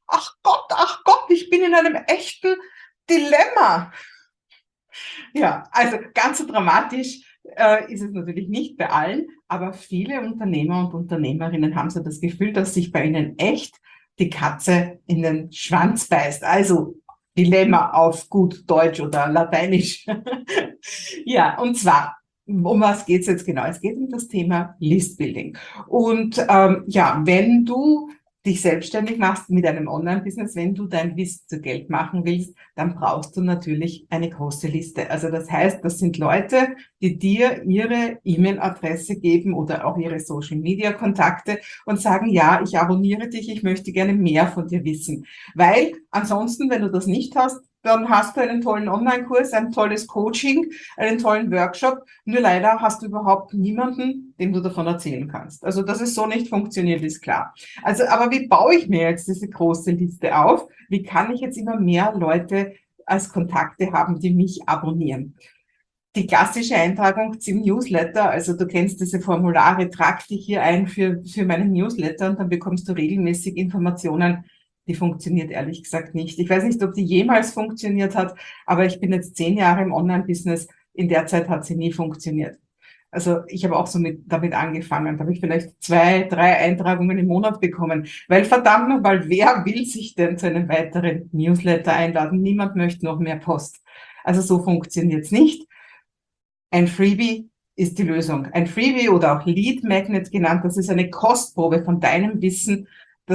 ach Gott, ich bin in einem echten Dilemma. Ja, also ganz so dramatisch ist es natürlich nicht bei allen, aber viele Unternehmer und Unternehmerinnen haben so das Gefühl, dass sich bei ihnen echt die Katze in den Schwanz beißt. Also Dilemma auf gut Deutsch oder Lateinisch. Ja, und zwar, um was geht's jetzt genau? Es geht um das Thema Listbuilding. Und ja, wenn du dich selbstständig machst mit einem Online-Business, wenn du dein Wissen zu Geld machen willst, dann brauchst du natürlich eine große Liste. Also das heißt, das sind Leute, die dir ihre E-Mail-Adresse geben oder auch ihre Social-Media-Kontakte und sagen, ja, ich abonniere dich, ich möchte gerne mehr von dir wissen. Weil ansonsten, wenn du das nicht hast, dann hast du einen tollen Online-Kurs, ein tolles Coaching, einen tollen Workshop. Nur leider hast du überhaupt niemanden, dem du davon erzählen kannst. Also, dass es so nicht funktioniert, ist klar. Also, aber wie baue ich mir jetzt diese große Liste auf? Wie kann ich jetzt immer mehr Leute als Kontakte haben, die mich abonnieren? Die klassische Eintragung zum Newsletter, also du kennst diese Formulare, trag dich hier ein für meinen Newsletter und dann bekommst du regelmäßig Informationen. Die funktioniert ehrlich gesagt nicht. Ich weiß nicht, ob die jemals funktioniert hat, aber ich bin jetzt 10 Jahre im Online-Business. In der Zeit hat sie nie funktioniert. Also ich habe auch so damit angefangen. Da habe ich vielleicht 2, 3 Eintragungen im Monat bekommen. Weil verdammt nochmal, wer will sich denn zu einem weiteren Newsletter einladen? Niemand möchte noch mehr Post. Also so funktioniert's nicht. Ein Freebie ist die Lösung. Ein Freebie oder auch Lead Magnet genannt, das ist eine Kostprobe von deinem Wissen,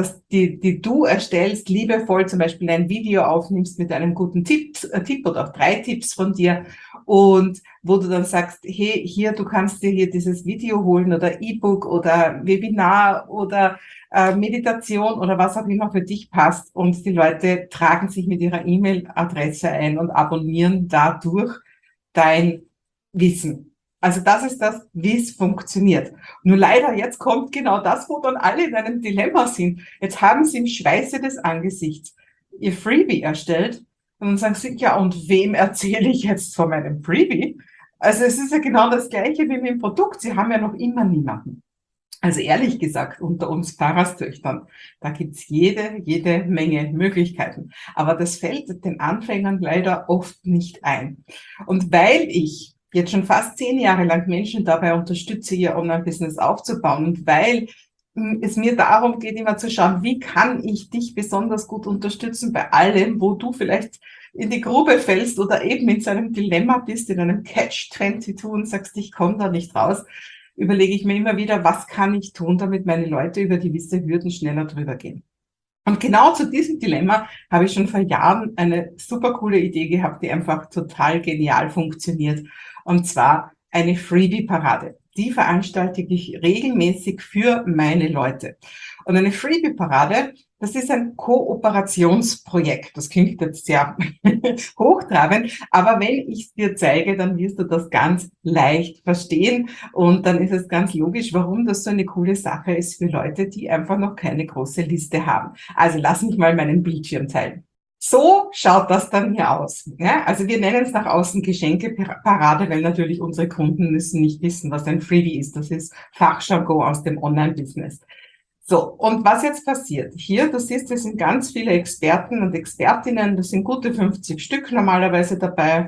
die du erstellst, liebevoll zum Beispiel ein Video aufnimmst mit einem guten Tipp oder auch 3 Tipps von dir und wo du dann sagst, hey, hier, du kannst dir hier dieses Video holen oder E-Book oder Webinar oder Meditation oder was auch immer für dich passt und die Leute tragen sich mit ihrer E-Mail-Adresse ein und abonnieren dadurch dein Wissen. Also das ist das, wie es funktioniert. Nur leider, jetzt kommt genau das, wo dann alle in einem Dilemma sind. Jetzt haben sie im Schweiße des Angesichts ihr Freebie erstellt und dann sagen sie, ja, und wem erzähle ich jetzt von meinem Freebie? Also es ist ja genau das Gleiche wie mit dem Produkt. Sie haben ja noch immer niemanden. Also ehrlich gesagt, unter uns Pfarrerstöchtern, da gibt's jede Menge Möglichkeiten. Aber das fällt den Anfängern leider oft nicht ein. Und weil ich jetzt schon fast 10 Jahre lang Menschen dabei unterstütze, ihr Online-Business aufzubauen und weil es mir darum geht, immer zu schauen, wie kann ich dich besonders gut unterstützen bei allem, wo du vielleicht in die Grube fällst oder eben in so einem Dilemma bist, in einem Catch-22 und sagst, ich komme da nicht raus, überlege ich mir immer wieder, was kann ich tun, damit meine Leute über gewisse Hürden schneller drüber gehen. Und genau zu diesem Dilemma habe ich schon vor Jahren eine super coole Idee gehabt, die einfach total genial funktioniert. Und zwar eine Freebie-Parade. Die veranstalte ich regelmäßig für meine Leute. Und eine Freebie-Parade, das ist ein Kooperationsprojekt. Das klingt jetzt sehr hochtrabend, aber wenn ich es dir zeige, dann wirst du das ganz leicht verstehen und dann ist es ganz logisch, warum das so eine coole Sache ist für Leute, die einfach noch keine große Liste haben. Also lass mich mal meinen Bildschirm teilen. So schaut das dann hier aus. Ja, also wir nennen es nach außen Geschenkeparade, weil natürlich unsere Kunden müssen nicht wissen, was ein Freebie ist. Das ist Fachjargon aus dem Online-Business. So, und was jetzt passiert? Hier, du siehst, es sind ganz viele Experten und Expertinnen, das sind gute 50 Stück normalerweise dabei.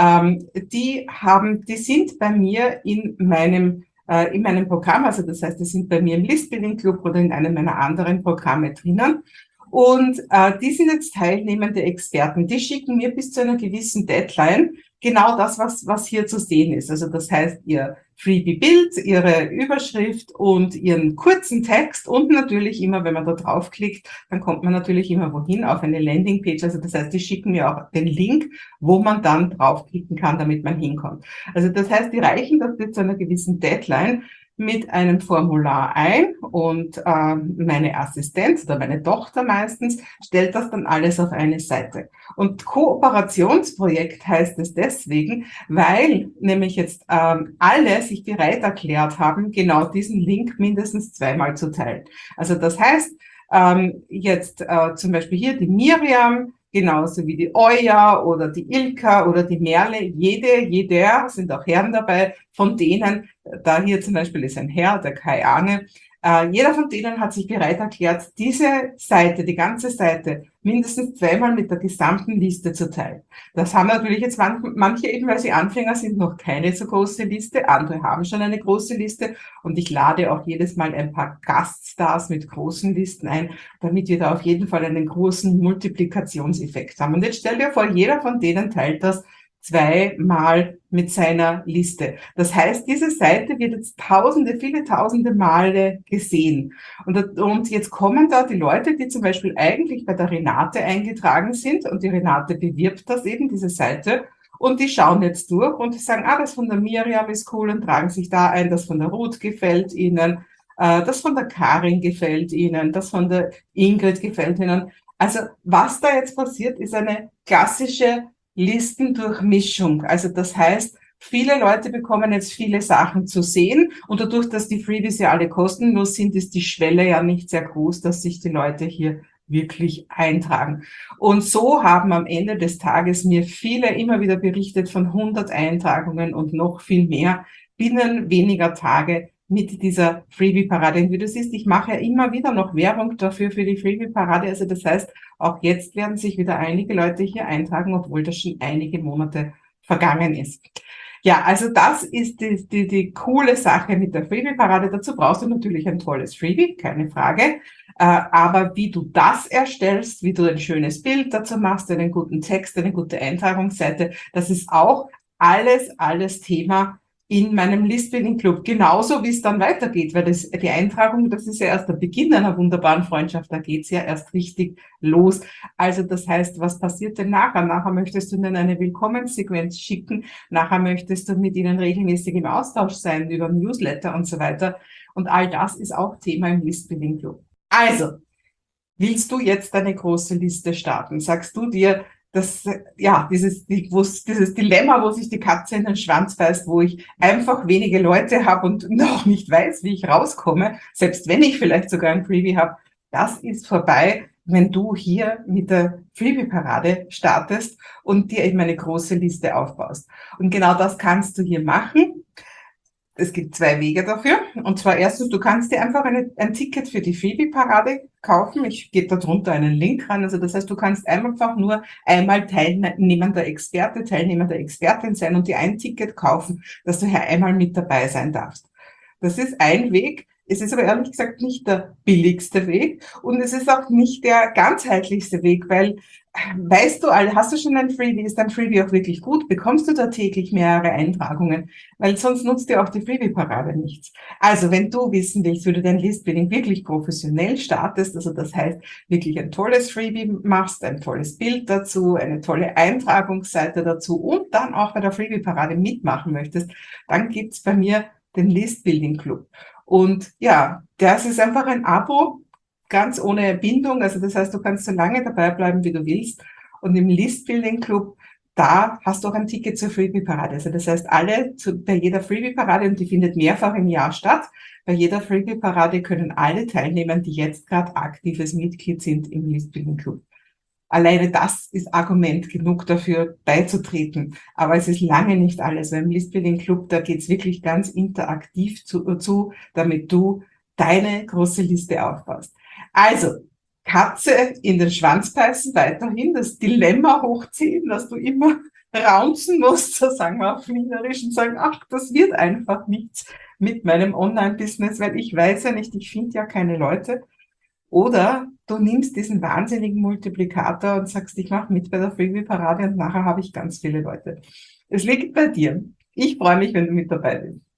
Die sind bei mir in meinem Programm, also das heißt, die sind bei mir im Listbuilding Club oder in einem meiner anderen Programme drinnen. Und die sind jetzt teilnehmende Experten. Die schicken mir bis zu einer gewissen Deadline genau das, was hier zu sehen ist. Also das heißt, ihr Freebie-Bild, ihre Überschrift und ihren kurzen Text und natürlich immer, wenn man da draufklickt, dann kommt man natürlich immer wohin, auf eine Landingpage. Also das heißt, die schicken mir auch den Link, wo man dann draufklicken kann, damit man hinkommt. Also das heißt, die reichen das bis zu einer gewissen Deadline mit einem Formular ein und meine Assistenz oder meine Tochter meistens stellt das dann alles auf eine Seite. Und Kooperationsprojekt heißt es deswegen, weil nämlich jetzt alle sich bereit erklärt haben, genau diesen Link mindestens 2-mal zu teilen. Also das heißt, jetzt zum Beispiel hier die Miriam, genauso wie die Euja oder die Ilka oder die Merle, jeder, sind auch Herren dabei, von denen, da hier zum Beispiel ist ein Herr, der Kai Arne, Jeder von denen hat sich bereit erklärt, diese Seite, die ganze Seite, mindestens zweimal mit der gesamten Liste zu teilen. Das haben natürlich jetzt manche eben, weil sie Anfänger sind, noch keine so große Liste. Andere haben schon eine große Liste. Und ich lade auch jedes Mal ein paar Gaststars mit großen Listen ein, damit wir da auf jeden Fall einen großen Multiplikationseffekt haben. Und jetzt stell dir vor, jeder von denen teilt das zweimal mit seiner Liste. Das heißt, diese Seite wird jetzt viele tausende Male gesehen. Und jetzt kommen da die Leute, die zum Beispiel eigentlich bei der Renate eingetragen sind, und die Renate bewirbt das eben, diese Seite, und die schauen jetzt durch und die sagen, das von der Miriam ist cool, und tragen sich da ein, das von der Ruth gefällt ihnen, das von der Karin gefällt ihnen, das von der Ingrid gefällt ihnen. Also was da jetzt passiert, ist eine klassische Listendurchmischung. Also das heißt, viele Leute bekommen jetzt viele Sachen zu sehen, und dadurch, dass die Freebies ja alle kostenlos sind, ist die Schwelle ja nicht sehr groß, dass sich die Leute hier wirklich eintragen. Und so haben am Ende des Tages mir viele immer wieder berichtet von 100 Eintragungen und noch viel mehr binnen weniger Tage mit dieser Freebie-Parade. Und wie du siehst, ich mache ja immer wieder noch Werbung dafür für die Freebie-Parade. Also das heißt, auch jetzt werden sich wieder einige Leute hier eintragen, obwohl das schon einige Monate vergangen ist. Ja, also das ist die coole Sache mit der Freebie-Parade. Dazu brauchst du natürlich ein tolles Freebie, keine Frage. Aber wie du das erstellst, wie du ein schönes Bild dazu machst, einen guten Text, eine gute Eintragungsseite, das ist auch alles Thema in meinem Listbuilding Club, genauso wie es dann weitergeht, weil die Eintragung, das ist ja erst der Beginn einer wunderbaren Freundschaft, da geht's ja erst richtig los. Also das heißt, was passiert denn nachher? Nachher möchtest du ihnen eine Willkommenssequenz schicken, nachher möchtest du mit ihnen regelmäßig im Austausch sein über Newsletter und so weiter, und all das ist auch Thema im Listbuilding Club. Also, willst du jetzt eine große Liste starten? Sagst du dir, dieses Dilemma, wo sich die Katze in den Schwanz beißt, wo ich einfach wenige Leute habe und noch nicht weiß, wie ich rauskomme, selbst wenn ich vielleicht sogar ein Freebie habe, das ist vorbei, wenn du hier mit der Freebie-Parade startest und dir eben eine große Liste aufbaust. Und genau das kannst du hier machen. Es gibt zwei Wege dafür. Und zwar erstens, du kannst dir einfach ein Ticket für die Freebie-Parade kaufen. Ich gebe da drunter einen Link rein. Also das heißt, du kannst einfach nur einmal teilnehmender Experte, Teilnehmer der Expertin sein und dir ein Ticket kaufen, dass du hier einmal mit dabei sein darfst. Das ist ein Weg. Es ist aber ehrlich gesagt nicht der billigste Weg, und es ist auch nicht der ganzheitlichste Weg, weil, weißt du, hast du schon ein Freebie, ist dein Freebie auch wirklich gut, bekommst du da täglich mehrere Eintragungen, weil sonst nutzt dir auch die Freebie-Parade nichts. Also wenn du wissen willst, wie du dein Listbuilding wirklich professionell startest, also das heißt, wirklich ein tolles Freebie machst, ein tolles Bild dazu, eine tolle Eintragungsseite dazu und dann auch bei der Freebie-Parade mitmachen möchtest, dann gibt's bei mir den Listbuilding Club. Und ja, das ist einfach ein Abo, ganz ohne Bindung. Also das heißt, du kannst so lange dabei bleiben, wie du willst. Und im Listbuilding Club, da hast du auch ein Ticket zur Freebie-Parade. Also das heißt, bei jeder Freebie-Parade, und die findet mehrfach im Jahr statt, bei jeder Freebie-Parade können alle teilnehmen, die jetzt gerade aktives Mitglied sind im Listbuilding Club. Alleine das ist Argument genug dafür, beizutreten. Aber es ist lange nicht alles. Beim Listbuilding Club, da geht's wirklich ganz interaktiv zu, damit du deine große Liste aufbaust. Also, Katze in den Schwanz beißen, weiterhin das Dilemma hochziehen, dass du immer raunzen musst, so sagen wir auf Wienerisch, und sagen, ach, das wird einfach nichts mit meinem Online-Business, weil ich weiß ja nicht, ich finde ja keine Leute. Oder du nimmst diesen wahnsinnigen Multiplikator und sagst, ich mache mit bei der Freebie-Parade und nachher habe ich ganz viele Leute. Es liegt bei dir. Ich freue mich, wenn du mit dabei bist.